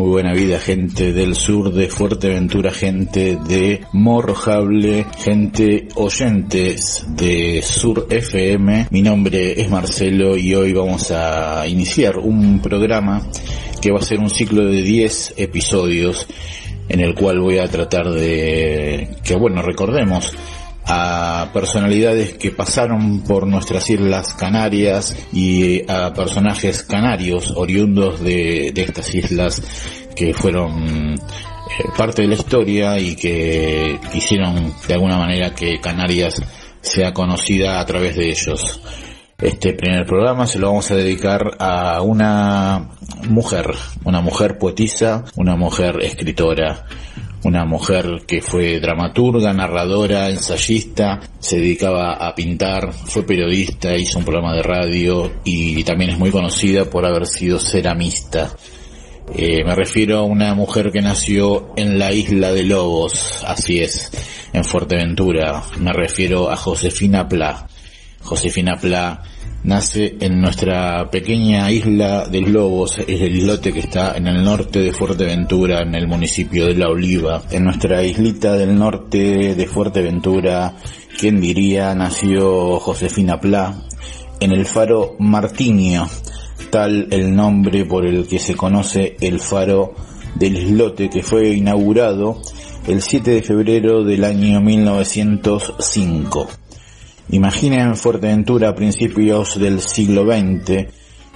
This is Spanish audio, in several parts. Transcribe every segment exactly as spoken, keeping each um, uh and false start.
muy buena vida, gente del sur de Fuerteventura, gente de Morrojable, gente oyentes de Sur F M. Mi nombre es Marcelo y hoy vamos a iniciar un programa que va a ser un ciclo de diez episodios en el cual voy a tratar de que, bueno, recordemos a personalidades que pasaron por nuestras Islas Canarias y a personajes canarios oriundos de, de estas islas que fueron eh, parte de la historia y que hicieron de alguna manera que Canarias sea conocida a través de ellos. Este primer programa se lo vamos a dedicar a una mujer, una mujer poetisa, una mujer escritora, una mujer que fue dramaturga, narradora, ensayista, se dedicaba a pintar, fue periodista, hizo un programa de radio y también es muy conocida por haber sido ceramista. Eh, me refiero a una mujer que nació en la isla de Lobos, así es, en Fuerteventura. Me refiero a Josefina Plá. Josefina Plá nace en nuestra pequeña isla de Lobos, es el islote que está en el norte de Fuerteventura, en el municipio de La Oliva. En nuestra islita del norte de Fuerteventura, ¿quién diría? Nació Josefina Plá en el faro Martinio, tal el nombre por el que se conoce el faro del islote, que fue inaugurado el siete de febrero del año mil novecientos cinco. Imaginen Fuerteventura a principios del siglo veinte,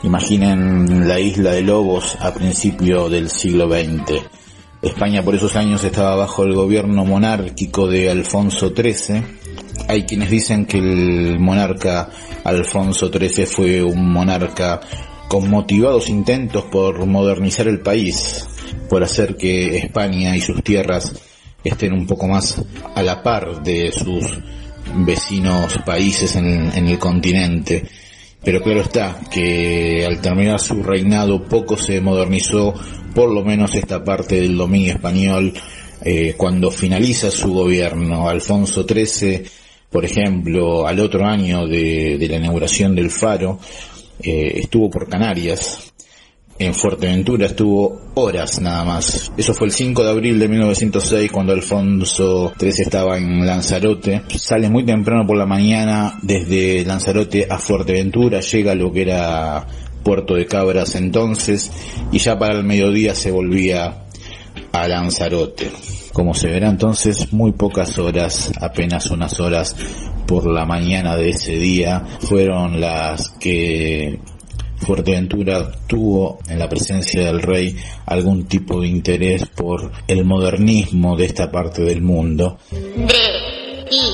imaginen la isla de Lobos a principios del siglo veinte. España por esos años estaba bajo el gobierno monárquico de Alfonso trece. Hay quienes dicen que el monarca Alfonso trece fue un monarca con motivados intentos por modernizar el país, por hacer que España y sus tierras estén un poco más a la par de sus vecinos países en, en el continente. Pero claro está que al terminar su reinado poco se modernizó, por lo menos esta parte del dominio español. Eh, cuando finaliza su gobierno, Alfonso trece, por ejemplo, al otro año de, de la inauguración del faro, eh, estuvo por Canarias. En Fuerteventura estuvo horas nada más. Eso fue el cinco de abril de mil novecientos seis, cuando Alfonso trece estaba en Lanzarote. Sale muy temprano por la mañana desde Lanzarote a Fuerteventura, llega a lo que era Puerto de Cabras entonces, y ya para el mediodía se volvía a Lanzarote. Como se verá entonces, muy pocas horas, apenas unas horas por la mañana de ese día, fueron las que Fuerteventura tuvo en la presencia del rey algún tipo de interés por el modernismo de esta parte del mundo. D I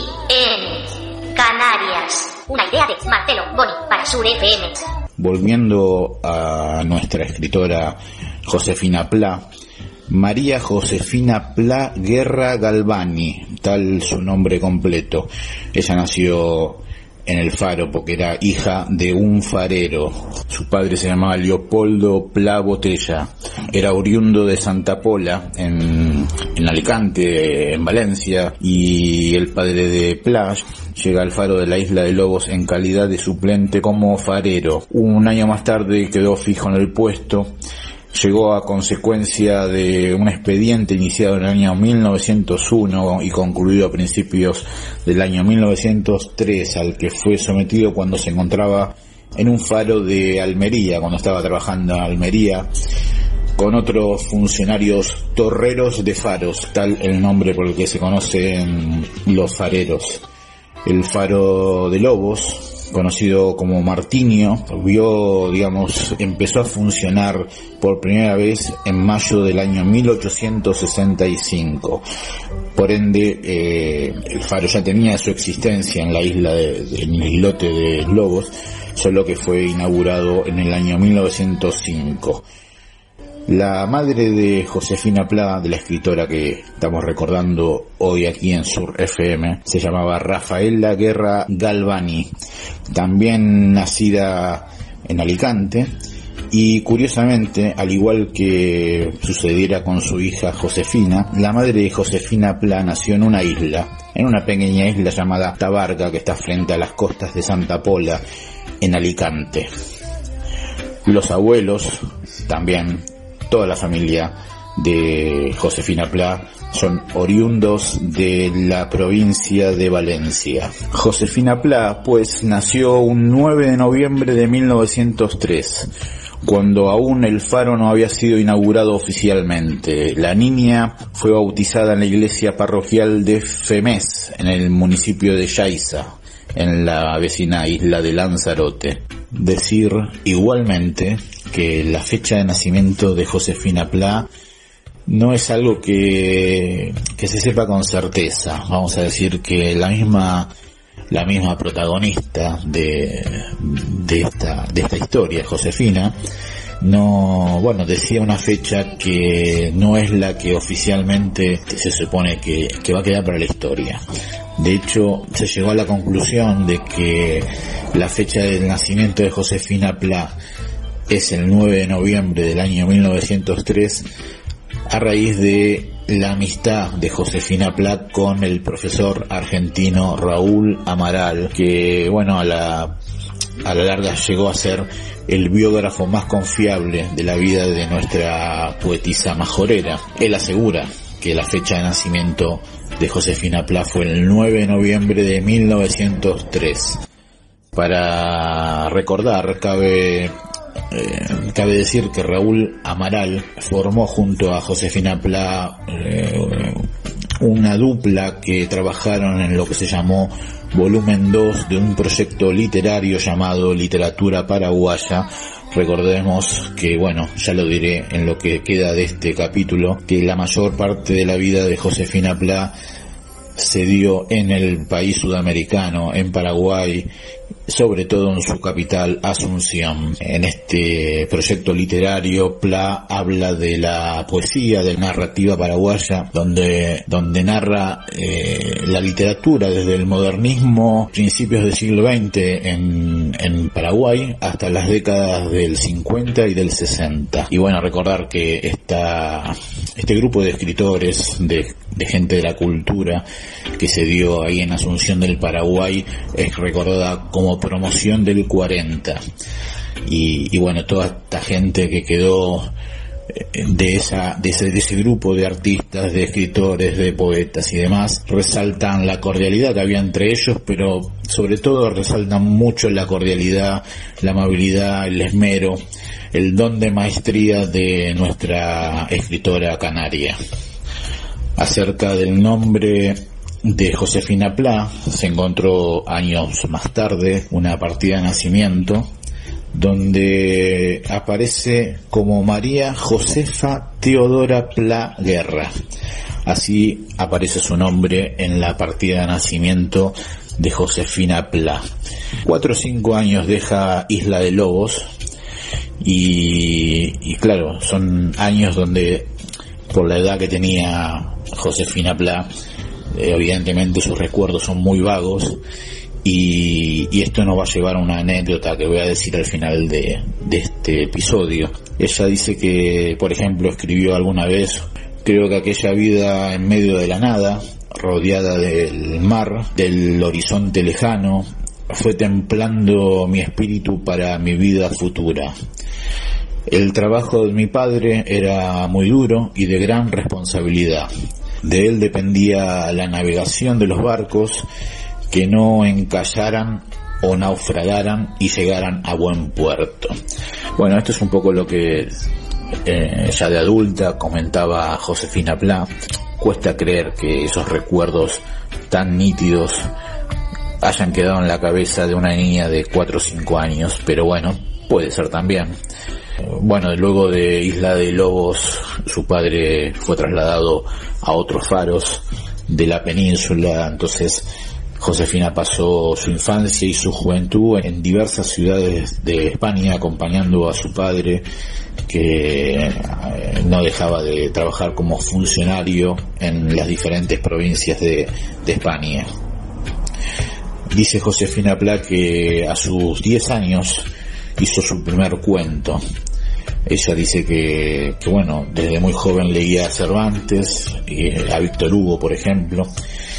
N Canarias, una idea de Marcelo Boni para Sur F M. Volviendo a nuestra escritora Josefina Plá, María Josefina Plá Guerra Galvani, tal su nombre completo. Ella nació en el Faro porque era hija de un farero. Su padre se llamaba Leopoldo Plá Botella, era oriundo de Santa Pola en, en Alicante, en Valencia, y el padre de Plá llega al faro de la isla de Lobos en calidad de suplente como farero. Un año más tarde quedó fijo en el puesto. Llegó a consecuencia de un expediente iniciado en el año mil novecientos uno y concluido a principios del año mil novecientos tres, al que fue sometido cuando se encontraba en un faro de Almería, cuando estaba trabajando en Almería con otros funcionarios torreros de faros, tal el nombre por el que se conocen los fareros. El faro de Lobos, conocido como Martinio, vio, digamos, empezó a funcionar por primera vez en mayo del año mil ochocientos sesenta y cinco. Por ende, eh, el faro ya tenía su existencia en la isla de, de, en el islote de Lobos, solo que fue inaugurado en el año mil novecientos cinco. La madre de Josefina Plá, de la escritora que estamos recordando hoy aquí en Sur F M, se llamaba Rafaela Guerra Galvani, también nacida en Alicante, y curiosamente, al igual que sucediera con su hija Josefina, la madre de Josefina Plá nació en una isla, en una pequeña isla llamada Tabarca, que está frente a las costas de Santa Pola, en Alicante. Los abuelos también toda la familia de Josefina Pla son oriundos de la provincia de Valencia. Josefina Pla, pues, nació un nueve de noviembre de mil novecientos tres, cuando aún el faro no había sido inaugurado oficialmente. La niña fue bautizada en la iglesia parroquial de Femés, en el municipio de Yaiza, en la vecina isla de Lanzarote. Decir igualmente que la fecha de nacimiento de Josefina Pla no es algo que, que se sepa con certeza. Vamos a decir que la misma la misma protagonista de, de esta de esta historia, Josefina, no, bueno, decía una fecha que no es la que oficialmente se supone que, que va a quedar para la historia. De hecho, se llegó a la conclusión de que la fecha del nacimiento de Josefina Pla es el nueve de noviembre del año mil novecientos tres, a raíz de la amistad de Josefina Pla con el profesor argentino Raúl Amaral, que, bueno, a la, a la larga llegó a ser el biógrafo más confiable de la vida de nuestra poetisa majorera. Él asegura que la fecha de nacimiento de Josefina Pla fue el nueve de noviembre de mil novecientos tres. Para recordar, cabe Eh, cabe decir que Raúl Amaral formó junto a Josefina Pla eh, una dupla que trabajaron en lo que se llamó volumen dos de un proyecto literario llamado Literatura Paraguaya. Recordemos que, bueno, ya lo diré en lo que queda de este capítulo, que la mayor parte de la vida de Josefina Pla se dio en el país sudamericano, en Paraguay, sobre todo en su capital, Asunción. En este proyecto literario, Pla habla de la poesía, de la narrativa paraguaya, donde, donde narra eh, la literatura desde el modernismo, principios del siglo veinte en, en Paraguay, hasta las décadas del cincuenta y del sesenta. Y bueno, recordar que esta, este grupo de escritores, de, de gente de la cultura, que se dio ahí en Asunción del Paraguay, es recordada como promoción del cuarenta. Y, y bueno, toda esta gente que quedó de esa de ese, de ese grupo de artistas, de escritores, de poetas y demás, resaltan la cordialidad que había entre ellos, pero sobre todo resaltan mucho la cordialidad, la amabilidad, el esmero, el don de maestría de nuestra escritora canaria. Acerca del nombre de Josefina Pla, se encontró años más tarde una partida de nacimiento donde aparece como María Josefa Teodora Pla Guerra. Así aparece su nombre en la partida de nacimiento de Josefina Pla. Cuatro o cinco años deja Isla de Lobos y, y claro, son años donde, por la edad que tenía Josefina Pla, eh, evidentemente sus recuerdos son muy vagos. Y, y esto nos va a llevar a una anécdota que voy a decir al final de, de este episodio. Ella dice que, por ejemplo, escribió alguna vez: creo que aquella vida en medio de la nada, rodeada del mar, del horizonte lejano, fue templando mi espíritu para mi vida futura. El trabajo de mi padre era muy duro y de gran responsabilidad. De él dependía la navegación de los barcos, que no encallaran o naufragaran y llegaran a buen puerto. Bueno, esto es un poco lo que eh, ya de adulta comentaba Josefina Pla. Cuesta creer que esos recuerdos tan nítidos hayan quedado en la cabeza de una niña de cuatro o cinco años, pero bueno, puede ser también. Bueno, luego de Isla de Lobos, su padre fue trasladado a otros faros de la península, entonces Josefina pasó su infancia y su juventud en diversas ciudades de España acompañando a su padre, que no dejaba de trabajar como funcionario en las diferentes provincias de, de España. Dice Josefina Pla que a sus diez años hizo su primer cuento. Ella dice que, que bueno, desde muy joven leía a Cervantes, a Víctor Hugo, por ejemplo,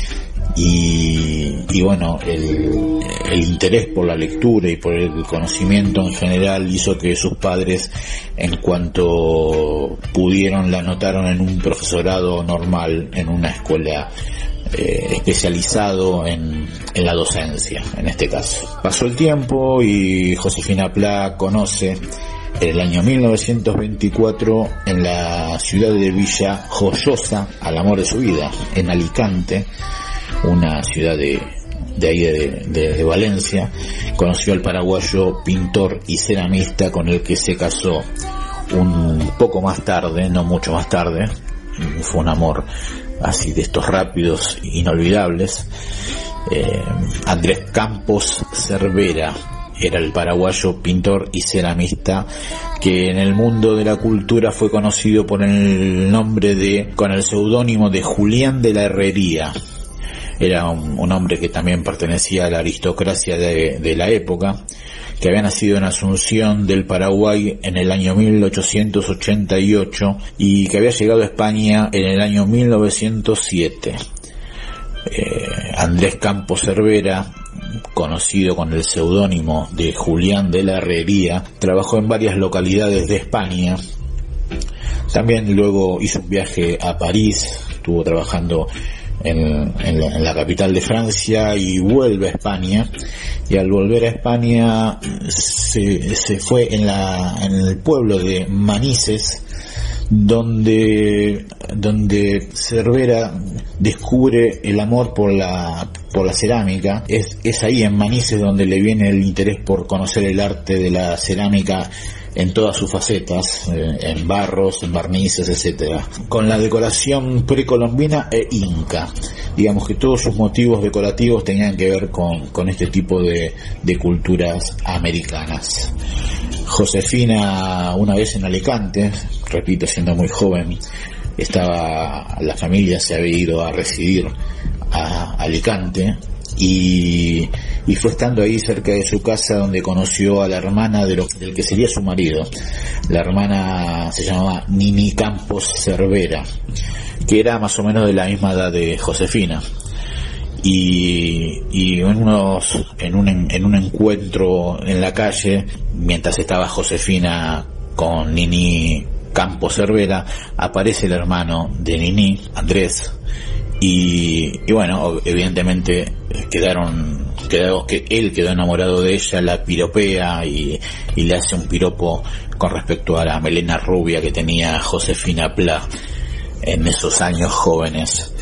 y, y bueno, el, el interés por la lectura y por el conocimiento en general hizo que sus padres, en cuanto pudieron, la anotaron en un profesorado normal en una escuela Eh, especializado en, en la docencia, en este caso. Pasó el tiempo y Josefina Pla conoce en el año mil novecientos veinticuatro, en la ciudad de Villa Joyosa, al amor de su vida, en Alicante, una ciudad de, de ahí de, de, de Valencia. Conoció al paraguayo pintor y ceramista con el que se casó un poco más tarde, no mucho más tarde. Fue un amor así de estos rápidos, inolvidables. eh, Andrés Campos Cervera era el paraguayo pintor y ceramista que en el mundo de la cultura fue conocido por el nombre de, con el seudónimo de Julián de la Herrería. Era un, un hombre que también pertenecía a la aristocracia de, de la época, que había nacido en Asunción del Paraguay en el año mil ochocientos ochenta y ocho y que había llegado a España en el año mil novecientos siete. Eh, Andrés Campos Cervera, conocido con el seudónimo de Julián de la Herrería, trabajó en varias localidades de España. También luego hizo un viaje a París, estuvo trabajando En, en, la, en la capital de Francia y vuelve a España, y al volver a España se, se fue en la en el pueblo de Manises, donde donde Cervera descubre el amor por la por la cerámica. Es, es ahí en Manises donde le viene el interés por conocer el arte de la cerámica en todas sus facetas, eh, en barros, en barnices, etcétera, con la decoración precolombina e inca. Digamos que todos sus motivos decorativos tenían que ver con, con este tipo de, de culturas americanas. Josefina, una vez en Alicante, repito, siendo muy joven, estaba, la familia se había ido a residir a Alicante, y, y fue estando ahí cerca de su casa donde conoció a la hermana de lo, del que sería su marido. La hermana se llamaba Nini Campos Cervera, que era más o menos de la misma edad de Josefina. Y, y en, unos, en, un, en un encuentro en la calle, mientras estaba Josefina con Nini Campos Cervera, aparece el hermano de Nini, Andrés, y, y bueno, evidentemente quedaron, quedó, que él quedó enamorado de ella, la piropea y, y le hace un piropo con respecto a la melena rubia que tenía Josefina Pla en esos años jóvenes.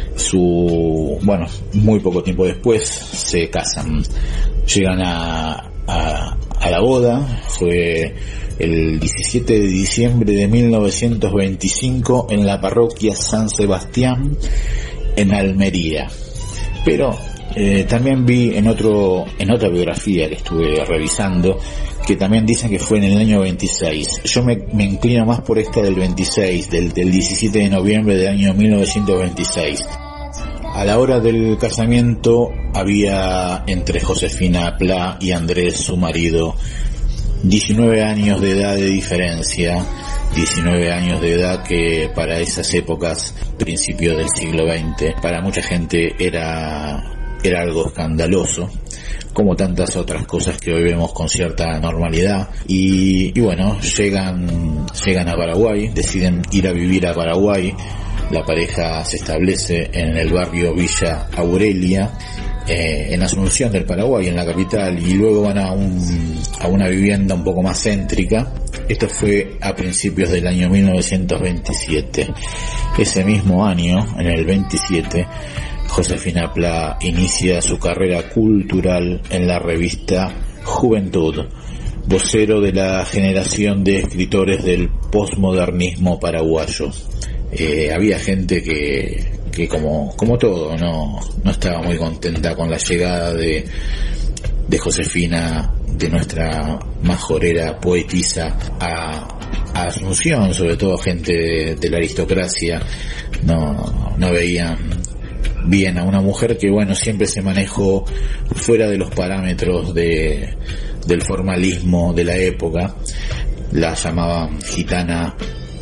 Su, bueno, muy poco tiempo después se casan, llegan a, a, a la boda. Fue el diecisiete de diciembre de mil novecientos veinticinco en la parroquia San Sebastián, en Almería. Pero eh, también vi en otro en otra biografía que estuve revisando que también dicen que fue en el año veintiséis. Yo me, me inclino más por esta del veintiséis, del, del diecisiete de noviembre del año mil novecientos veintiséis. A la hora del casamiento había entre Josefina Pla y Andrés, su marido, diecinueve años de edad de diferencia, diecinueve años de edad que para esas épocas, principios del siglo veinte, para mucha gente era, era algo escandaloso, como tantas otras cosas que hoy vemos con cierta normalidad. Y, y bueno, llegan, llegan a Paraguay, deciden ir a vivir a Paraguay. La pareja se establece en el barrio Villa Aurelia, eh, en Asunción del Paraguay, en la capital, y luego van a, un, a una vivienda un poco más céntrica. Esto fue a principios del año mil novecientos veintisiete. Ese mismo año, en el veintisiete, Josefina Pla inicia su carrera cultural en la revista Juventud, vocero de la generación de escritores del posmodernismo paraguayo. Eh, había gente que, que como, como todo, no, no estaba muy contenta con la llegada de, de Josefina, de nuestra majorera poetisa, a, a Asunción, sobre todo gente de, de la aristocracia. No, no veían bien a una mujer que, bueno, siempre se manejó fuera de los parámetros de, del formalismo de la época. La llamaban gitana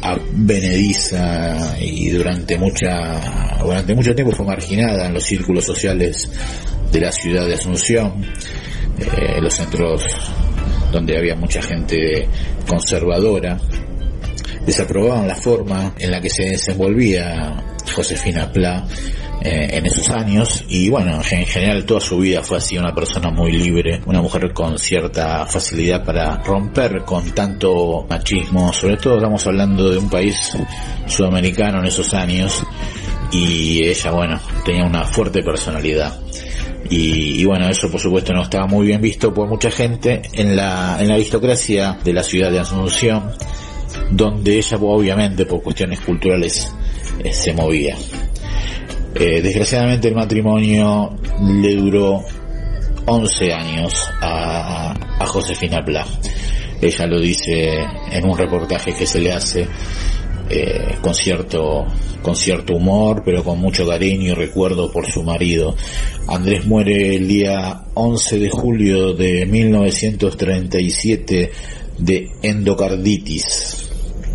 advenediza y durante mucha durante mucho tiempo fue marginada en los círculos sociales de la ciudad de Asunción, eh, los centros donde había mucha gente conservadora. Desaprobaban la forma en la que se desenvolvía Josefina Pla eh, en esos años, y bueno, en general toda su vida fue así, una persona muy libre, una mujer con cierta facilidad para romper con tanto machismo. Sobre todo estamos hablando de un país sudamericano en esos años, y ella, bueno, tenía una fuerte personalidad. Y, y bueno, eso por supuesto no estaba muy bien visto por mucha gente en la, en la aristocracia de la ciudad de Asunción, donde ella obviamente por cuestiones culturales eh, se movía. Eh, desgraciadamente el matrimonio le duró once años a, a Josefina Pla. Ella lo dice en un reportaje que se le hace eh, con cierto con cierto humor, pero con mucho cariño y recuerdo por su marido. Andrés muere el día once de julio de mil novecientos treinta y siete de endocarditis.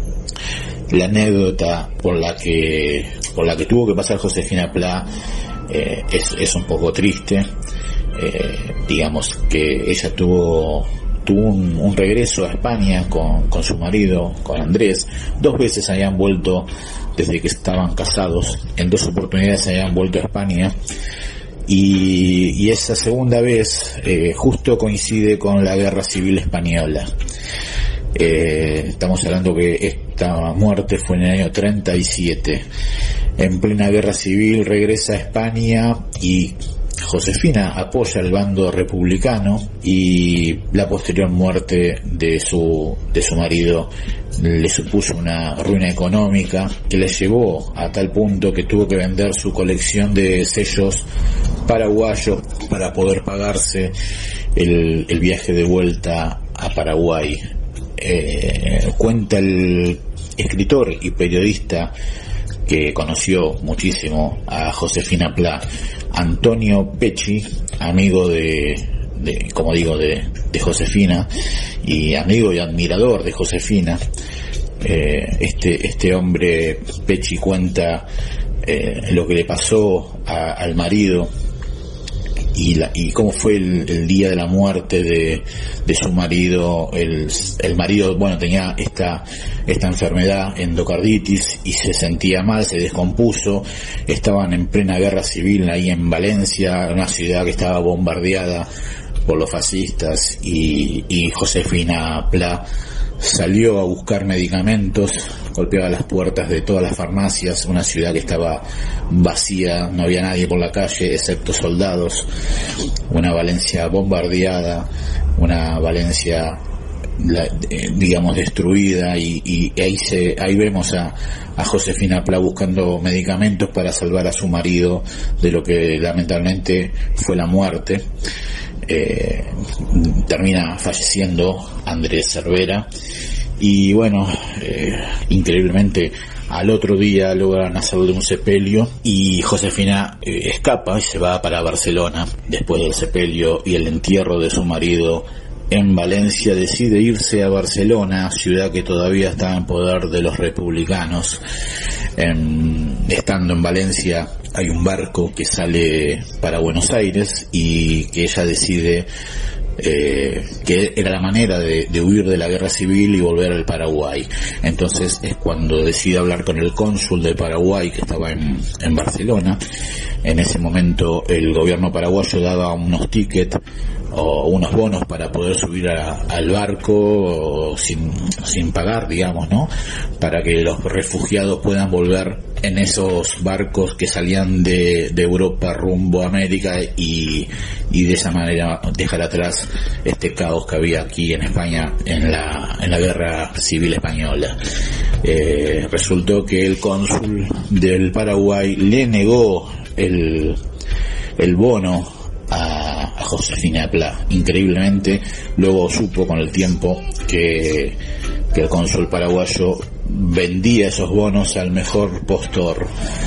La anécdota por la que por la que tuvo que pasar Josefina Pla eh, es, es un poco triste. Eh, digamos que ella tuvo tuvo un, un regreso a España con, con su marido, con Andrés. Dos veces habían vuelto desde que estaban casados, en dos oportunidades habían vuelto a España, y, y esa segunda vez eh, justo coincide con la Guerra Civil Española. Eh, estamos hablando que esta muerte fue en el año treinta y siete. En plena guerra civil regresa a España y Josefina apoya al bando republicano, y la posterior muerte de su de su marido le supuso una ruina económica que le llevó a tal punto que tuvo que vender su colección de sellos paraguayos para poder pagarse el, el viaje de vuelta a Paraguay. Eh, cuenta el escritor y periodista que conoció muchísimo a Josefina Pla, Antonio Pecci, amigo de, de como digo, de, de Josefina, y amigo y admirador de Josefina. Eh, este, este hombre, Pecci, cuenta eh, lo que le pasó a, al marido, y, la, y cómo fue el, el día de la muerte de, de su marido. El, el marido, bueno, tenía esta, esta enfermedad, endocarditis, y se sentía mal, se descompuso. Estaban en plena guerra civil ahí en Valencia, una ciudad que estaba bombardeada por los fascistas, y, y Josefina Pla salió a buscar medicamentos, golpeaba las puertas de todas las farmacias, una ciudad que estaba vacía, no había nadie por la calle excepto soldados, una Valencia bombardeada, una Valencia la, eh, digamos destruida, y, y ahí se ahí vemos a, a Josefina Pla buscando medicamentos para salvar a su marido de lo que lamentablemente fue la muerte. Eh, termina falleciendo Andrés Cervera, y bueno, eh, increíblemente al otro día logran hacerle un sepelio, y Josefina eh, escapa y se va para Barcelona. Después del sepelio y el entierro de su marido en Valencia, decide irse a Barcelona, ciudad que todavía estaba en poder de los republicanos. En, estando en Valencia hay un barco que sale para Buenos Aires, y que ella decide eh, que era la manera de, de huir de la guerra civil y volver al Paraguay. Entonces es cuando decide hablar con el cónsul de Paraguay, que estaba en, en Barcelona. En ese momento el gobierno paraguayo daba unos tickets o unos bonos para poder subir a, al barco sin, sin pagar, digamos, ¿no? Para que los refugiados puedan volver en esos barcos que salían de, de Europa rumbo a América, y, y de esa manera dejar atrás este caos que había aquí en España en la, en la guerra civil española. Eh, resultó que el cónsul del Paraguay le negó el, el bono a, a Josefina Pla. Increíblemente, luego supo con el tiempo que, que el cónsul paraguayo vendía esos bonos al mejor postor,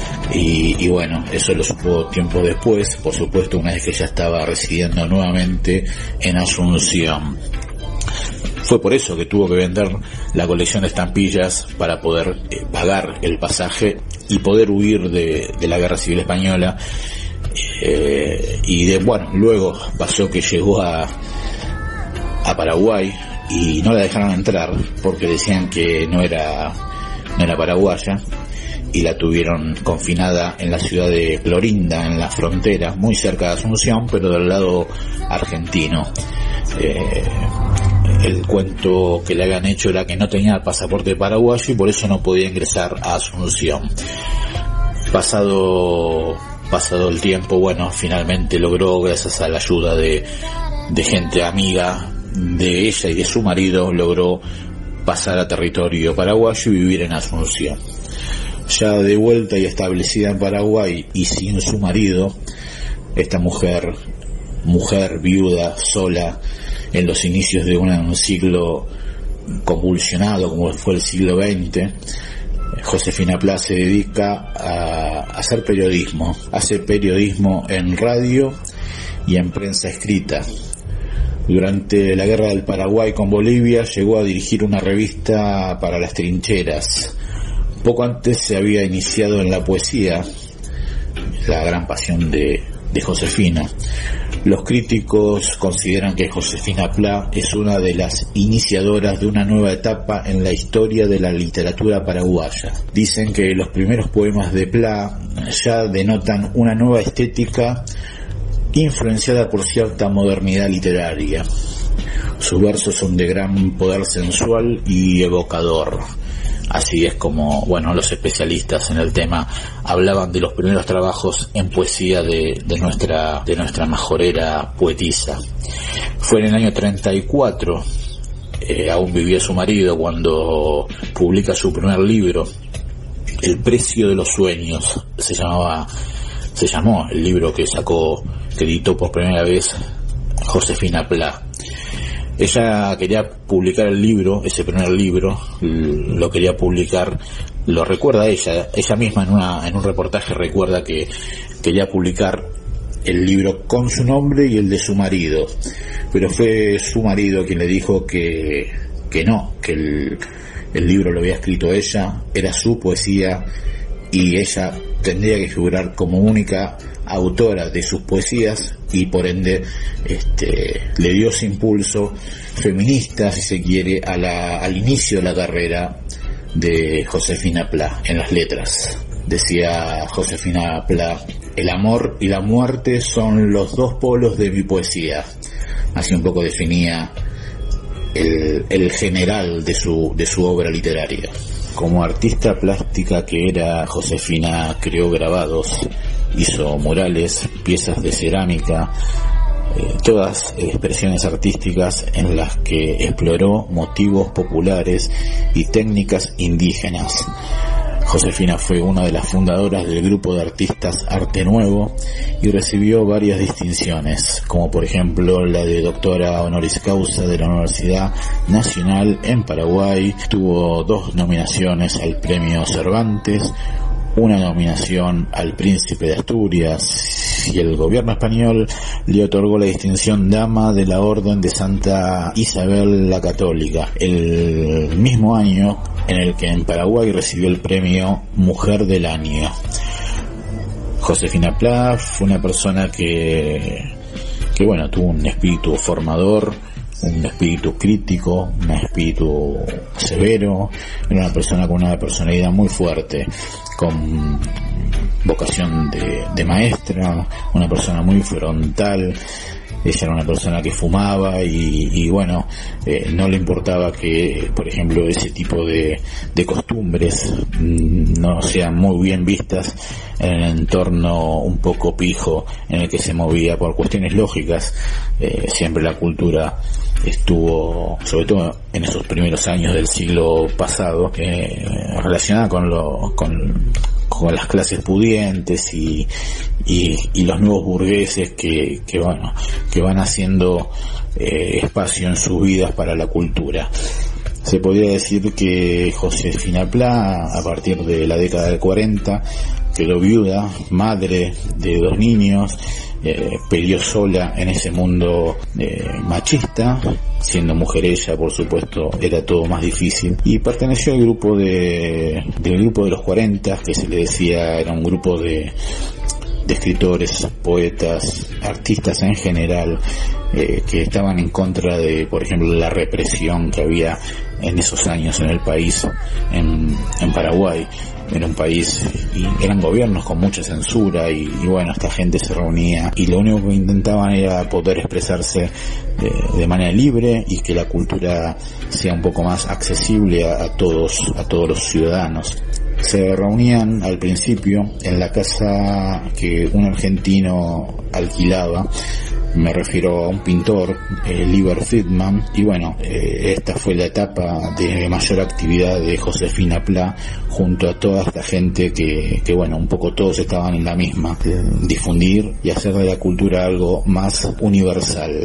y, y bueno, eso lo supo tiempo después, por supuesto, una vez que ya estaba residiendo nuevamente en Asunción. Fue por eso que tuvo que vender la colección de estampillas para poder eh, pagar el pasaje y poder huir de, de la Guerra Civil Española. Eh, y de, bueno, luego pasó que llegó a, a Paraguay y no la dejaron entrar porque decían que no era, no era paraguaya, y la tuvieron confinada en la ciudad de Clorinda, en la frontera, muy cerca de Asunción, pero del lado argentino. Eh, el cuento que le habían hecho era que no tenía el pasaporte paraguayo y por eso no podía ingresar a Asunción. Pasado, pasado el tiempo, bueno, finalmente logró, gracias a la ayuda de, de gente amiga de ella y de su marido, logró pasar a territorio paraguayo y vivir en Asunción. Ya de vuelta y establecida en Paraguay y sin su marido, esta mujer, mujer viuda, sola, en los inicios de un siglo convulsionado como fue el siglo veinte, Josefina Pla se dedica a hacer periodismo, hace periodismo en radio y en prensa escrita. Durante la guerra del Paraguay con Bolivia llegó a dirigir una revista para las trincheras. Poco antes se había iniciado en la poesía, la gran pasión de, de Josefina. Los críticos consideran que Josefina Pla es una de las iniciadoras de una nueva etapa en la historia de la literatura paraguaya. Dicen que los primeros poemas de Pla ya denotan una nueva estética influenciada por cierta modernidad literaria. Sus versos son de gran poder sensual y evocador. Así es como, bueno, los especialistas en el tema hablaban de los primeros trabajos en poesía de, de nuestra, de nuestra majorera poetisa. Fue en el año treinta y cuatro, eh, aún vivía su marido, cuando publica su primer libro, El precio de los sueños. Se llamaba, se llamó el libro que sacó, que editó por primera vez Josefina Pla. Ella quería publicar el libro, ese primer libro, lo quería publicar, lo recuerda ella, ella misma en una en un reportaje recuerda que quería publicar el libro con su nombre y el de su marido, pero fue su marido quien le dijo que, que no, que el, el libro lo había escrito ella, era su poesía y ella tendría que figurar como única autora de sus poesías, y por ende este le dio ese impulso feminista, si se quiere, a la, al inicio de la carrera de Josefina Pla en las letras. Decía Josefina Pla: el amor y la muerte son los dos polos de mi poesía. Así un poco definía el, el general de su, de su obra literaria. Como artista plástica que era, Josefina creó grabados, hizo murales, piezas de cerámica, eh, todas expresiones artísticas en las que exploró motivos populares y técnicas indígenas. Josefina fue una de las fundadoras del grupo de artistas Arte Nuevo y recibió varias distinciones, como por ejemplo la de doctora honoris causa de la Universidad Nacional en Paraguay. Tuvo dos nominaciones al Premio Cervantes, una nominación al Príncipe de Asturias, y el gobierno español le otorgó la distinción Dama de la Orden de Santa Isabel la Católica, el mismo año en el que en Paraguay recibió el premio Mujer del Año. Josefina Pla fue una persona que, que bueno, tuvo un espíritu formador, un espíritu crítico, un espíritu severo, era una persona con una personalidad muy fuerte, con vocación de, de maestra, una persona muy frontal. Ella era una persona que fumaba y, y bueno, eh, no le importaba que, por ejemplo, ese tipo de, de costumbres no sean muy bien vistas en el entorno un poco pijo en el que se movía por cuestiones lógicas. Eh, siempre la cultura estuvo, sobre todo en esos primeros años del siglo pasado, eh, relacionada con lo, con, con las clases pudientes y, y, y los nuevos burgueses que, que bueno, que van haciendo eh, espacio en sus vidas para la cultura. Se podría decir que Josefina Pla, a partir de la década del cuarenta, quedó viuda, madre de dos niños, eh, peleó sola en ese mundo eh, machista, siendo mujer ella, por supuesto, era todo más difícil, y perteneció al grupo de del grupo de los cuarenta, que se le decía era un grupo de de escritores, poetas, artistas en general, eh, que estaban en contra de, por ejemplo, la represión que había en esos años en el país, en, en Paraguay. Era un país, y eran gobiernos con mucha censura, y, y bueno, esta gente se reunía y lo único que intentaban era poder expresarse de, de manera libre, y que la cultura sea un poco más accesible a, a todos, a todos los ciudadanos. Se reunían al principio en la casa que un argentino alquilaba, me refiero a un pintor, eh, Liber Friedman, y bueno, eh, esta fue la etapa de mayor actividad de Josefina Pla, junto a toda esta gente que, que bueno, un poco todos estaban en la misma, eh, difundir y hacer de la cultura algo más universal.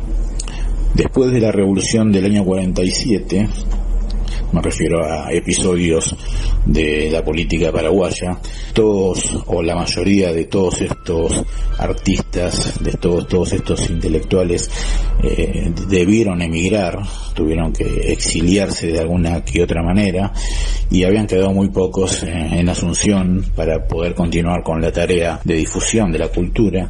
Después de la revolución del año cuarenta y siete, me refiero a episodios de la política paraguaya, todos o la mayoría de todos estos artistas, de todos todos estos intelectuales eh, debieron emigrar, tuvieron que exiliarse de alguna que otra manera, y habían quedado muy pocos en, en Asunción para poder continuar con la tarea de difusión de la cultura.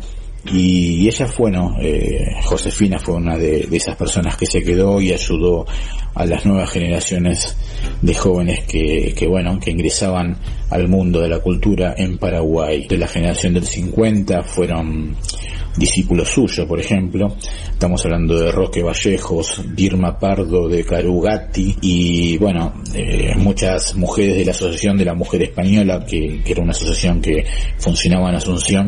Y ella fue, ¿no? Eh, Josefina fue una de, de esas personas que se quedó y ayudó a las nuevas generaciones de jóvenes que, que bueno, que ingresaban al mundo de la cultura en Paraguay. De la generación del cincuenta fueron discípulos suyos, por ejemplo. Estamos hablando de Roque Vallejos, Dirma Pardo de Carugati, y bueno, eh, muchas mujeres de la Asociación de la Mujer Española, que, que era una asociación que funcionaba en Asunción.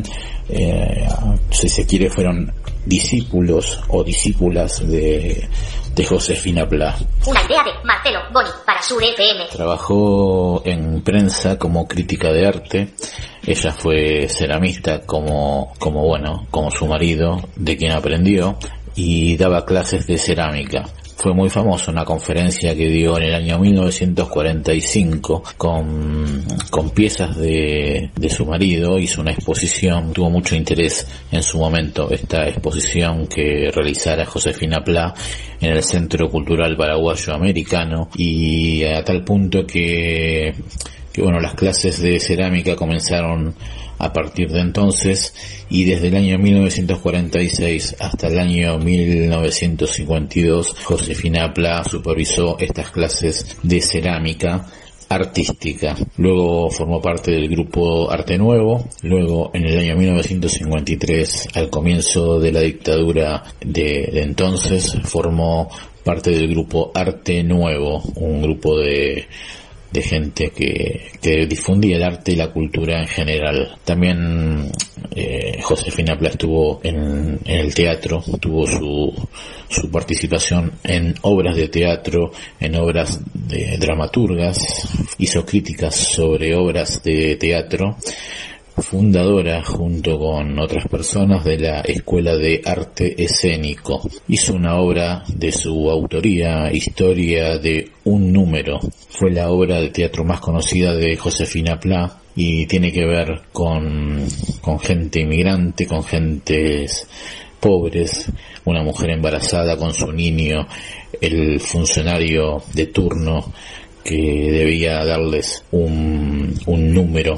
Eh, si se quiere, fueron discípulos o discípulas de, de Josefina Pla. Una idea de Marcelo Boni para Sur F M. Trabajó en prensa como crítica de arte. Ella fue ceramista como, como bueno, como su marido, de quien aprendió, y daba clases de cerámica. Fue muy famoso una conferencia que dio en el año mil novecientos cuarenta y cinco con, con piezas de, de su marido. Hizo una exposición, tuvo mucho interés en su momento esta exposición que realizara Josefina Pla en el Centro Cultural Paraguayo Americano, y a tal punto que, que bueno, las clases de cerámica comenzaron a partir de entonces, y desde el año mil novecientos cuarenta y seis hasta el año mil novecientos cincuenta y dos, Josefina Pla supervisó estas clases de cerámica artística. Luego formó parte del grupo Arte Nuevo. Luego, en el año mil novecientos cincuenta y tres, al comienzo de la dictadura de, de entonces, formó parte del grupo Arte Nuevo, un grupo de de gente que, que difundía el arte y la cultura en general. También eh, Josefina Pla estuvo en, en el teatro, tuvo su, su participación en obras de teatro, en obras de dramaturgas, hizo críticas sobre obras de teatro, fundadora junto con otras personas de la Escuela de Arte Escénico. Hizo una obra de su autoría, Historia de un número. Fue la obra de teatro más conocida de Josefina Pla, y tiene que ver con, con gente inmigrante, con gentes pobres, una mujer embarazada con su niño, el funcionario de turno que debía darles un, un número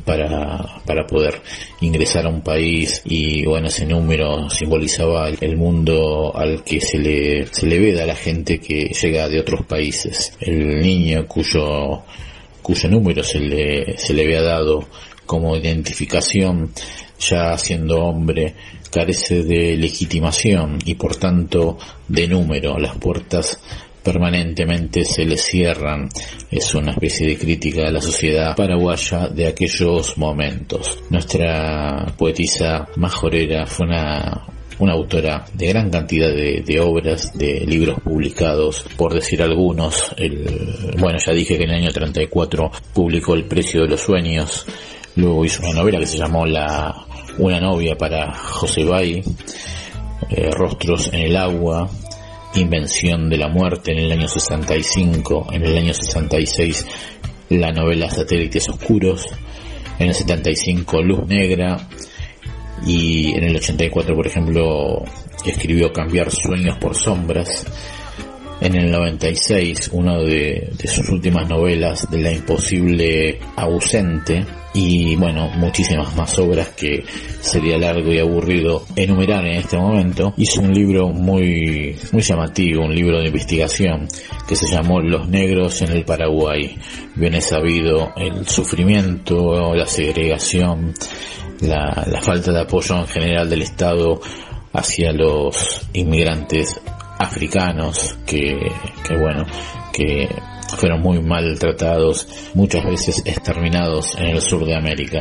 para, para poder ingresar a un país, y bueno, ese número simbolizaba el mundo al que se le, se le veda a la gente que llega de otros países. El niño cuyo, cuyo número se le, se le había dado como identificación, ya siendo hombre, carece de legitimación y por tanto de número. Las puertas permanentemente se le cierran. Es una especie de crítica a la sociedad paraguaya de aquellos momentos. Nuestra poetisa majorera fue una una autora de gran cantidad de, de obras, de libros publicados, por decir algunos. El, bueno, ya dije que en el año treinta y cuatro publicó El precio de los sueños. Luego hizo una novela que se llamó la Una novia para José Bay, eh, Rostros en el agua. Invención de la muerte en el año sesenta y cinco, en el año sesenta y seis la novela Satélites oscuros, en el setenta y cinco Luz negra, y en el ochenta y cuatro, por ejemplo, escribió Cambiar sueños por sombras. En el noventa y seis, una de, de sus últimas novelas, de La imposible ausente, y bueno, muchísimas más obras que sería largo y aburrido enumerar en este momento. Hizo un libro muy, muy llamativo, un libro de investigación que se llamó Los negros en el Paraguay. Bien es sabido el sufrimiento, la segregación, la, la falta de apoyo en general del Estado hacia los inmigrantes africanos que, que bueno, que fueron muy maltratados, muchas veces exterminados en el sur de América.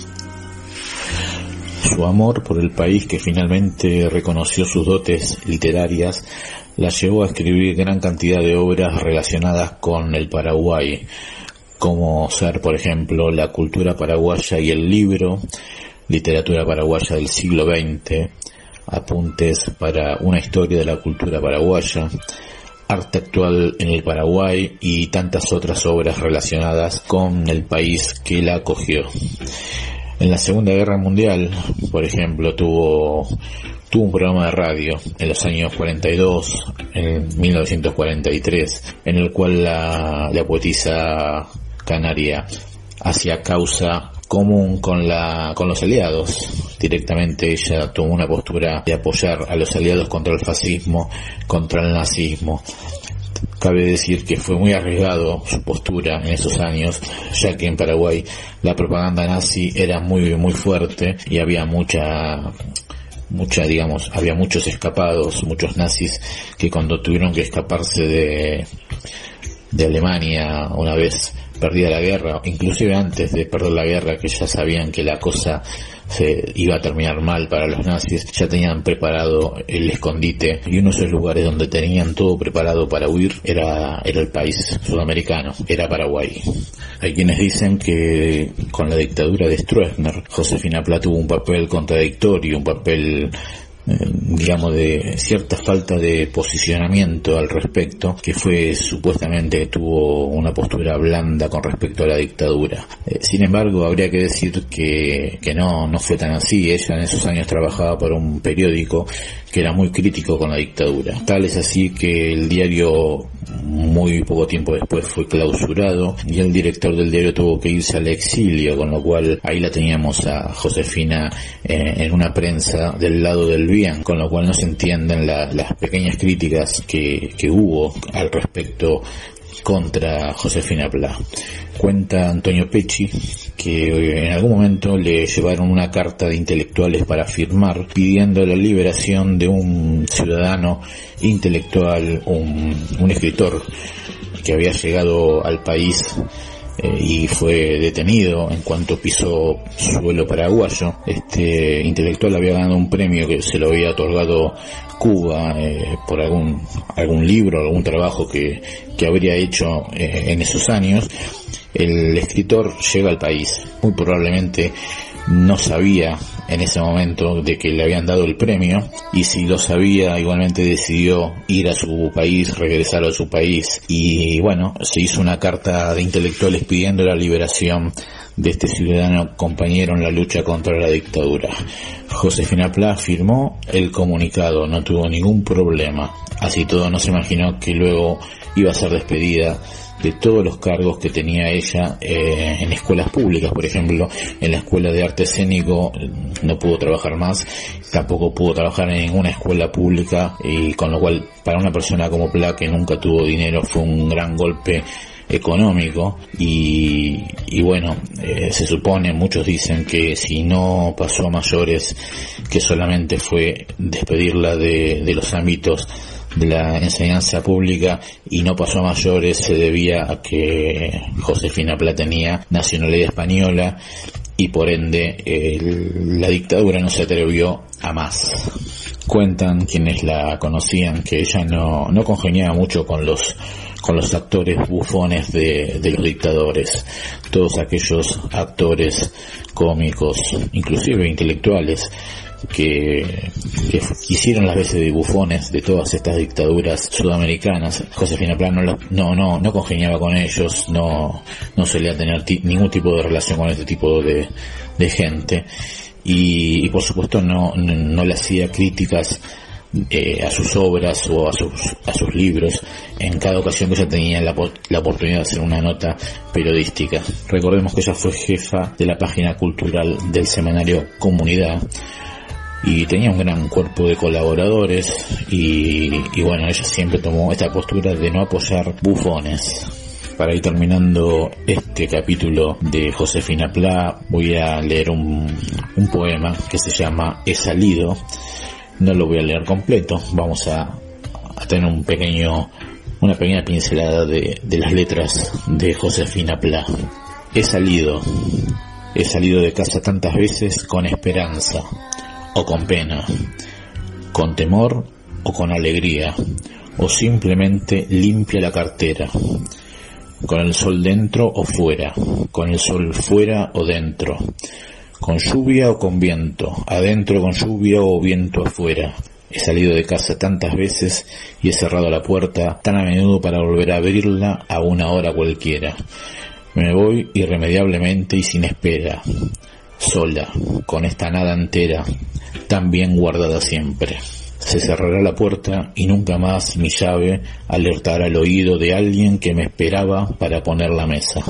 Su amor por el país, que finalmente reconoció sus dotes literarias, la llevó a escribir gran cantidad de obras relacionadas con el Paraguay, como ser, por ejemplo, La cultura paraguaya y el libro, Literatura paraguaya del siglo veinte, Apuntes para una historia de la cultura paraguaya, Arte actual en el Paraguay y tantas otras obras relacionadas con el país que la acogió. En la Segunda Guerra Mundial, por ejemplo, tuvo tuvo un programa de radio en los años cuarenta y dos, en mil novecientos cuarenta y tres, en el cual la, la poetisa canaria hacía causa común con la con los aliados. Directamente ella tomó una postura de apoyar a los aliados contra el fascismo, contra el nazismo. Cabe decir que fue muy arriesgado su postura en esos años, ya que en Paraguay la propaganda nazi era muy muy fuerte y había mucha mucha digamos había muchos escapados, muchos nazis que cuando tuvieron que escaparse de de Alemania una vez perdida la guerra, inclusive antes de perder la guerra, que ya sabían que la cosa se iba a terminar mal para los nazis, ya tenían preparado el escondite, y uno de esos lugares donde tenían todo preparado para huir era, era el país sudamericano, era Paraguay. Hay quienes dicen que con la dictadura de Stroessner, Josefina Pla tuvo un papel contradictorio, un papel Eh, digamos de cierta falta de posicionamiento al respecto, que fue supuestamente que tuvo una postura blanda con respecto a la dictadura. Eh, sin embargo, habría que decir que, que no, no fue tan así. Ella en esos años trabajaba para un periódico que era muy crítico con la dictadura. Tal es así que el diario muy poco tiempo después fue clausurado y el director del diario tuvo que irse al exilio, con lo cual ahí la teníamos a Josefina eh, en una prensa del lado del bien, con lo cual no se entienden la, las pequeñas críticas que, que hubo al respecto contra Josefina Pla. Cuenta Antonio Pecci que en algún momento le llevaron una carta de intelectuales para firmar pidiendo la liberación de un ciudadano intelectual, un, un escritor que había llegado al país eh, y fue detenido en cuanto pisó suelo paraguayo. Este intelectual había ganado un premio que se lo había otorgado Cuba eh, por algún algún libro, algún trabajo que, que habría hecho eh, en esos años. El escritor llega al país, muy probablemente no sabía en ese momento de que le habían dado el premio, y si lo sabía igualmente decidió ir a su país, regresar a su país, y bueno, se hizo una carta de intelectuales pidiendo la liberación de este ciudadano compañero en la lucha contra la dictadura. Josefina Pla firmó el comunicado, no tuvo ningún problema. Así todo, no se imaginó que luego iba a ser despedida de todos los cargos que tenía ella eh, en escuelas públicas. Por ejemplo, en la Escuela de Arte Escénico no pudo trabajar más, tampoco pudo trabajar en ninguna escuela pública, y con lo cual para una persona como Pla, que nunca tuvo dinero, fue un gran golpe económico. Y, y bueno, eh, se supone, muchos dicen que si no pasó a mayores, que solamente fue despedirla de, de los ámbitos de la enseñanza pública, y no pasó a mayores, se debía a que Josefina Pla tenía nacionalidad española y por ende el, la dictadura no se atrevió a más. Cuentan quienes la conocían que ella no, no congeniaba mucho con los con los actores bufones de, de los dictadores, todos aquellos actores cómicos, inclusive intelectuales, que, que hicieron las veces de bufones de todas estas dictaduras sudamericanas. Josefina Pla no, no, no, no congeniaba con ellos, no, no solía tener ti, ningún tipo de relación con este tipo de, de gente, y, y por supuesto no, no, no le hacía críticas Eh, a sus obras o a sus a sus libros en cada ocasión que ella tenía la, la oportunidad de hacer una nota periodística. Recordemos que ella fue jefa de la página cultural del semanario Comunidad y tenía un gran cuerpo de colaboradores y, y bueno, ella siempre tomó esta postura de no apoyar bufones. Para ir terminando este capítulo de Josefina Pla, voy a leer un, un poema que se llama He salido. No lo voy a leer completo, vamos a, a tener un pequeño, una pequeña pincelada de, de las letras de Josefina Pla. He salido, he salido de casa tantas veces con esperanza o con pena, con temor o con alegría, o simplemente limpia la cartera, con el sol dentro o fuera, con el sol fuera o dentro, con lluvia o con viento, adentro con lluvia o viento afuera. He salido de casa tantas veces y he cerrado la puerta tan a menudo para volver a abrirla a una hora cualquiera. Me voy irremediablemente y sin espera, sola, con esta nada entera, tan bien guardada siempre. Se cerrará la puerta y nunca más mi llave alertará al oído de alguien que me esperaba para poner la mesa.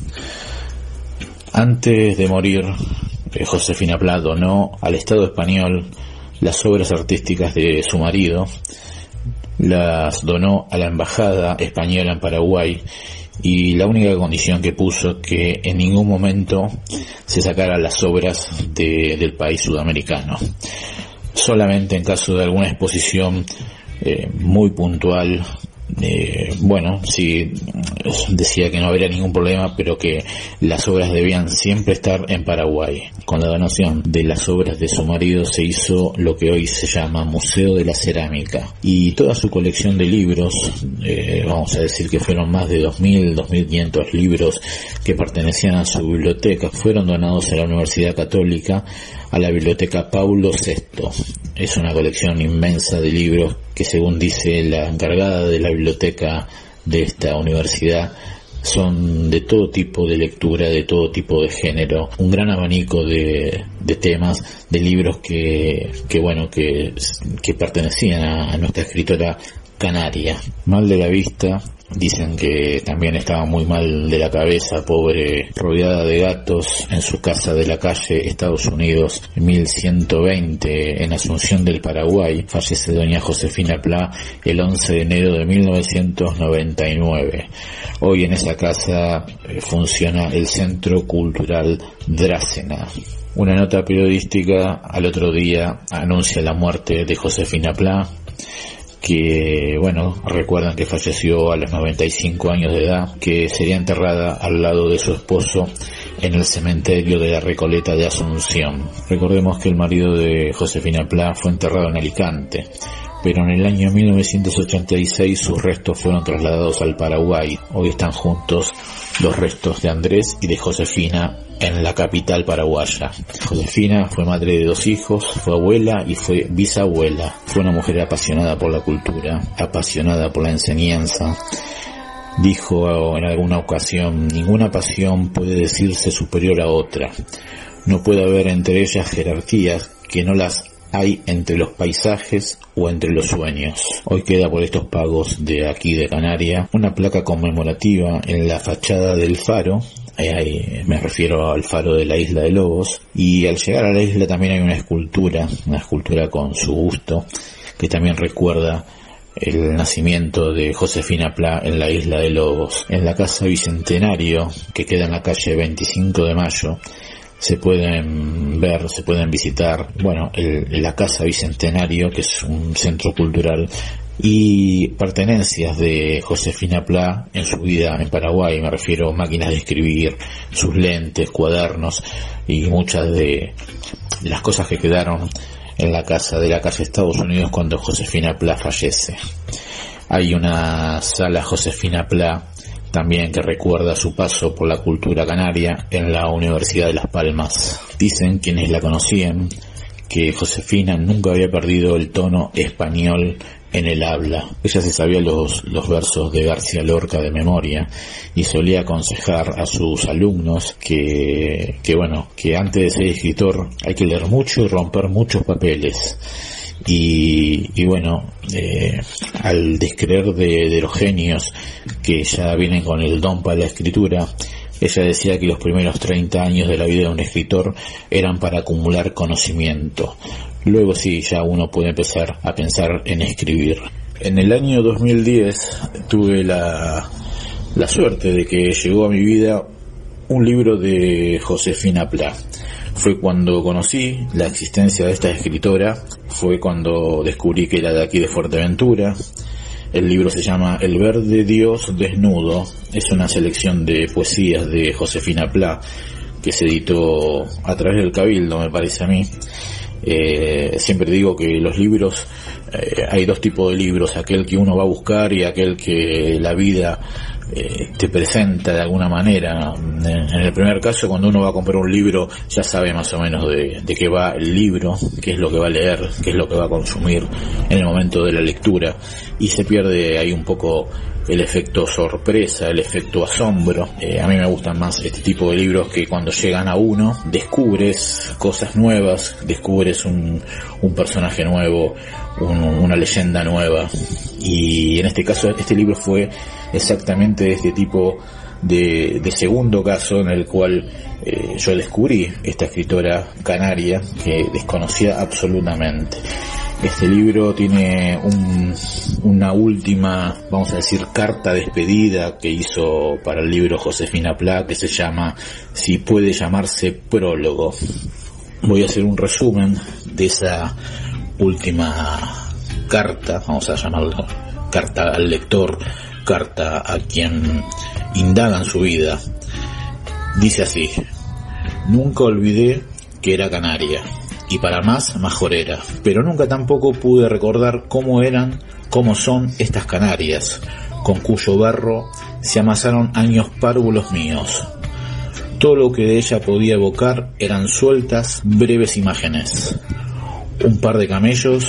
Antes de morir, Josefina Pla donó al Estado español las obras artísticas de su marido, las donó a la Embajada Española en Paraguay, y la única condición que puso que en ningún momento se sacaran las obras de, del país sudamericano. Solamente en caso de alguna exposición eh, muy puntual, Eh, bueno, sí, decía que no habría ningún problema, pero que las obras debían siempre estar en Paraguay. Con la donación de las obras de su marido se hizo lo que hoy se llama Museo de la Cerámica, y toda su colección de libros, eh, vamos a decir que fueron más de dos mil, dos mil quinientos libros que pertenecían a su biblioteca, fueron donados a la Universidad Católica, a la Biblioteca Paulo sexto. Es una colección inmensa de libros que, según dice la encargada de la biblioteca de esta universidad, son de todo tipo de lectura, de todo tipo de género, un gran abanico de, de temas, de libros que, que bueno, que, que pertenecían a, a nuestra escritora canaria. Mal de la vista, dicen que también estaba muy mal de la cabeza, pobre, rodeada de gatos en su casa de la calle Estados Unidos mil ciento veinte en Asunción del Paraguay. Fallece doña Josefina Pla el once de enero de mil novecientos noventa y nueve. Hoy en esa casa eh, funciona el Centro Cultural Drácena. Una nota periodística al otro día anuncia la muerte de Josefina Pla, que, bueno, recuerdan que falleció a los noventa y cinco años de edad, que sería enterrada al lado de su esposo en el cementerio de la Recoleta de Asunción. Recordemos que el marido de Josefina Pla fue enterrado en Alicante, pero en el año mil novecientos ochenta y seis sus restos fueron trasladados al Paraguay. Hoy están juntos los restos de Andrés y de Josefina en la capital paraguaya. Josefina fue madre de dos hijos, fue abuela y fue bisabuela. Fue una mujer apasionada por la cultura, apasionada por la enseñanza. Dijo en alguna ocasión: ninguna pasión puede decirse superior a otra. No puede haber entre ellas jerarquías que no las hay entre los paisajes o entre los sueños. Hoy queda por estos pagos de aquí de Canaria una placa conmemorativa en la fachada del faro. Ahí me refiero al faro de la isla de Lobos, y al llegar a la isla también hay una escultura, una escultura con su busto, que también recuerda el nacimiento de Josefina Pla en la isla de Lobos. En la casa Bicentenario, que queda en la calle veinticinco de mayo, se pueden ver, se pueden visitar, bueno, el, la Casa Bicentenario, que es un centro cultural, y pertenencias de Josefina Pla en su vida en Paraguay. Me refiero a máquinas de escribir, sus lentes, cuadernos y muchas de las cosas que quedaron en la casa de la calle Estados Unidos cuando Josefina Pla fallece. Hay una sala Josefina Pla también que recuerda su paso por la cultura canaria en la Universidad de Las Palmas. Dicen quienes la conocían que Josefina nunca había perdido el tono español en el habla. Ella se sabía los, los versos de García Lorca de memoria y solía aconsejar a sus alumnos que, que bueno, que antes de ser escritor hay que leer mucho y romper muchos papeles. Y, y bueno, eh, al descreer de, de los genios que ya vienen con el don para la escritura, ella decía que los primeros treinta años de la vida de un escritor eran para acumular conocimiento. Luego sí, ya uno puede empezar a pensar en escribir. En el año dos mil diez tuve la, la suerte de que llegó a mi vida un libro de Josefina Pla. Fue cuando conocí la existencia de esta escritora, fue cuando descubrí que era de aquí de Fuerteventura. El libro se llama El verde Dios desnudo, es una selección de poesías de Josefina Pla que se editó a través del Cabildo, me parece a mí. Eh, siempre digo que los libros, eh, hay dos tipos de libros, aquel que uno va a buscar y aquel que la vida eh, te presenta de alguna manera. En el primer caso, cuando uno va a comprar un libro, ya sabe más o menos de, de qué va el libro, qué es lo que va a leer, qué es lo que va a consumir en el momento de la lectura, y se pierde ahí un poco el efecto sorpresa, el efecto asombro. Eh, a mí me gustan más este tipo de libros que cuando llegan a uno descubres cosas nuevas, descubres un, un personaje nuevo, un, una leyenda nueva. Y en este caso, este libro fue exactamente este tipo de, de segundo caso en el cual eh, yo descubrí esta escritora canaria que desconocía absolutamente. Este libro tiene un, una última, vamos a decir, carta despedida que hizo para el libro Josefina Pla, que se llama, si puede llamarse, prólogo. Voy a hacer un resumen de esa última carta, vamos a llamarlo carta al lector, carta a quien indaga en su vida. Dice así: nunca olvidé que era canaria, y para más majorera, pero nunca tampoco pude recordar cómo eran, cómo son estas Canarias, con cuyo barro se amasaron años párvulos míos. Todo lo que de ella podía evocar eran sueltas, breves imágenes. Un par de camellos,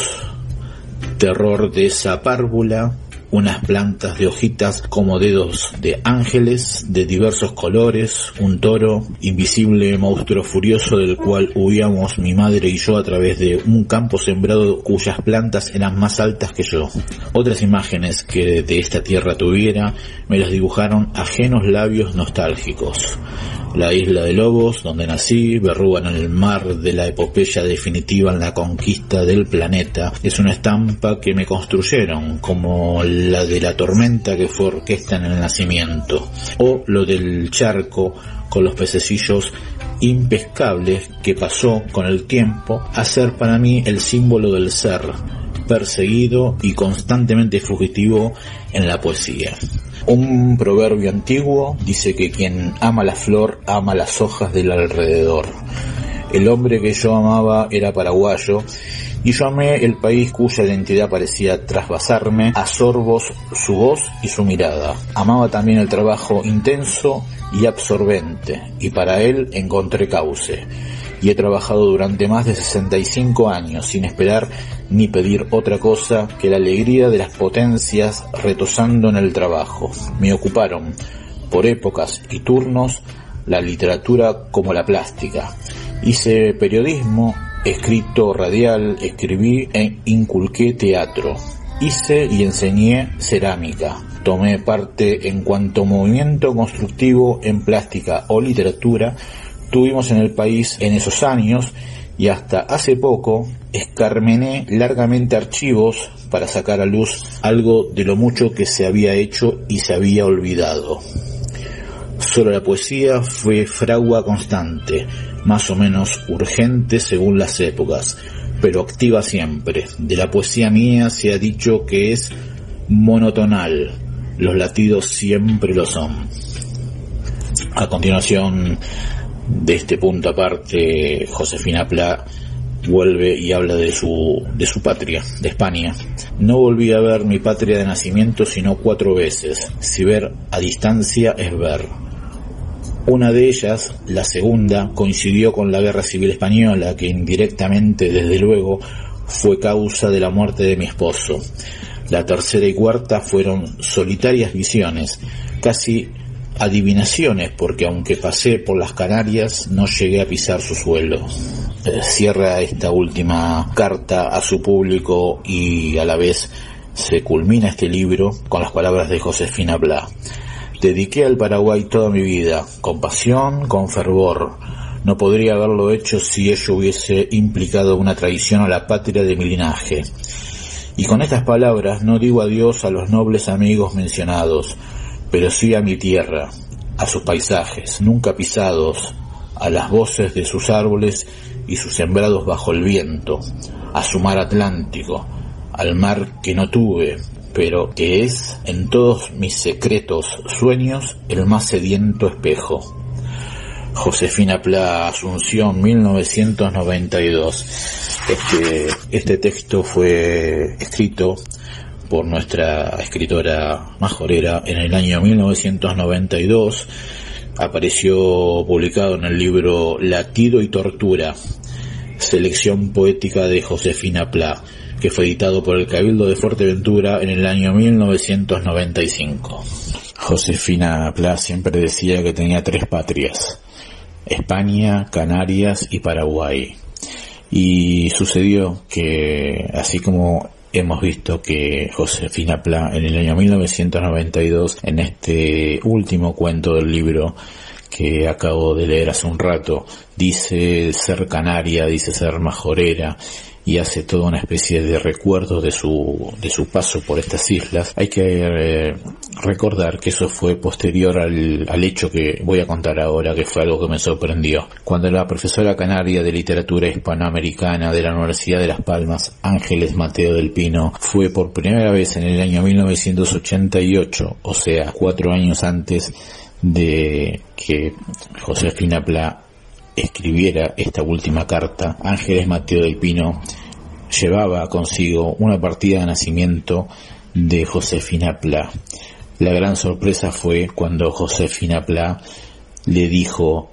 terror de esa párvula, unas plantas de hojitas como dedos de ángeles de diversos colores, un toro, invisible monstruo furioso del cual huíamos mi madre y yo a través de un campo sembrado cuyas plantas eran más altas que yo. Otras imágenes que de esta tierra tuviera me las dibujaron ajenos labios nostálgicos. La isla de Lobos, donde nací, verruga en el mar de la epopeya definitiva en la conquista del planeta, es una estampa que me construyeron, como la de la tormenta que fue orquesta en el nacimiento, o lo del charco con los pececillos impescables que pasó con el tiempo a ser para mí el símbolo del ser, perseguido y constantemente fugitivo en la poesía. Un proverbio antiguo dice que quien ama la flor ama las hojas del alrededor. El hombre que yo amaba era paraguayo y yo amé el país cuya identidad parecía trasvasarme a sorbos su voz y su mirada. Amaba también el trabajo intenso y absorbente, y para él encontré cauce. Y he trabajado durante más de sesenta y cinco años sin esperar ni pedir otra cosa que la alegría de las potencias retosando en el trabajo. Me ocuparon, por épocas y turnos, la literatura como la plástica. Hice periodismo, escrito radial, escribí e inculqué teatro. Hice y enseñé cerámica. Tomé parte en cuanto movimiento constructivo en plástica o literatura tuvimos en el país en esos años, y hasta hace poco escarmené largamente archivos para sacar a luz algo de lo mucho que se había hecho y se había olvidado. Solo la poesía fue fragua constante, más o menos urgente según las épocas, pero activa siempre. De la poesía mía se ha dicho que es monotonal, los latidos siempre lo son. A continuación de este punto aparte, Josefina Pla vuelve y habla de su de su patria, de España. No volví a ver mi patria de nacimiento sino cuatro veces. Si ver a distancia es ver. Una de ellas, la segunda, coincidió con la Guerra Civil Española, que indirectamente, desde luego, fue causa de la muerte de mi esposo. La tercera y cuarta fueron solitarias visiones, casi adivinaciones, porque aunque pasé por las Canarias, no llegué a pisar su suelo. Eh, cierra esta última carta a su público y a la vez se culmina este libro con las palabras de Josefina Pla. Dediqué al Paraguay toda mi vida, con pasión, con fervor. No podría haberlo hecho si ello hubiese implicado una traición a la patria de mi linaje. Y con estas palabras no digo adiós a los nobles amigos mencionados, pero sí a mi tierra, a sus paisajes, nunca pisados, a las voces de sus árboles y sus sembrados bajo el viento, a su mar Atlántico, al mar que no tuve, pero que es, en todos mis secretos sueños, el más sediento espejo. Josefina Pla, Asunción, mil novecientos noventa y dos. Este, este texto fue escrito por nuestra escritora majorera en el año mil novecientos noventa y dos. Apareció publicado en el libro Latido y Tortura, selección poética de Josefina Pla, que fue editado por el Cabildo de Fuerteventura en el año mil novecientos noventa y cinco. Josefina Pla siempre decía que tenía tres patrias: España, Canarias y Paraguay. Y sucedió que, así como hemos visto que Josefina Pla en el año mil novecientos noventa y dos, en este último cuento del libro que acabo de leer hace un rato, dice ser canaria, dice ser majorera, y hace toda una especie de recuerdo de su de su paso por estas islas. Hay que eh, recordar que eso fue posterior al, al hecho que voy a contar ahora, que fue algo que me sorprendió. Cuando la profesora canaria de literatura hispanoamericana de la Universidad de Las Palmas, Ángeles Mateo del Pino, fue por primera vez en el año mil novecientos ochenta y ocho, o sea, cuatro años antes de que Josefina Pla escribiera esta última carta, Ángeles Mateo del Pino llevaba consigo una partida de nacimiento de Josefina Pla. La gran sorpresa fue cuando Josefina Pla le dijo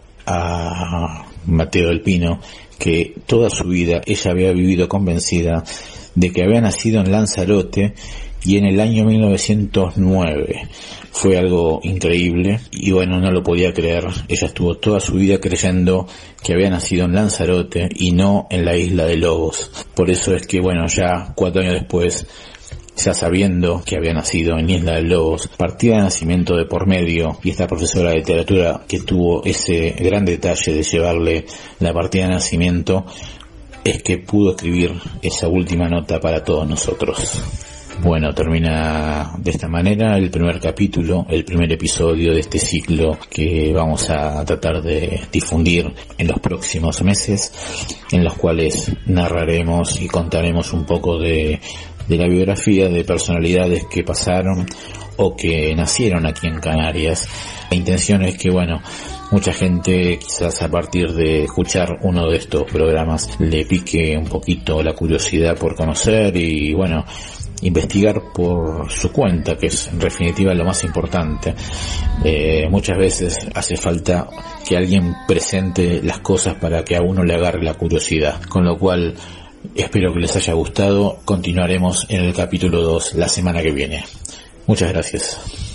a Mateo del Pino que toda su vida ella había vivido convencida de que había nacido en Lanzarote y en el año mil novecientos nueve. Fue algo increíble y bueno, no lo podía creer. Ella estuvo toda su vida creyendo que había nacido en Lanzarote y no en la isla de Lobos. Por eso es que bueno, ya cuatro años después, ya sabiendo que había nacido en Isla de Lobos, partida de nacimiento de por medio, y esta profesora de literatura que tuvo ese gran detalle de llevarle la partida de nacimiento, es que pudo escribir esa última nota para todos nosotros. Bueno, termina de esta manera el primer capítulo, el primer episodio de este ciclo que vamos a tratar de difundir en los próximos meses, en los cuales narraremos y contaremos un poco de, de la biografía de personalidades que pasaron o que nacieron aquí en Canarias. La intención es que, bueno, mucha gente quizás a partir de escuchar uno de estos programas le pique un poquito la curiosidad por conocer y, bueno, investigar por su cuenta, que es en definitiva lo más importante. Eh, muchas veces hace falta que alguien presente las cosas para que a uno le agarre la curiosidad, con lo cual espero que les haya gustado. Continuaremos en el capítulo dos la semana que viene. Muchas gracias.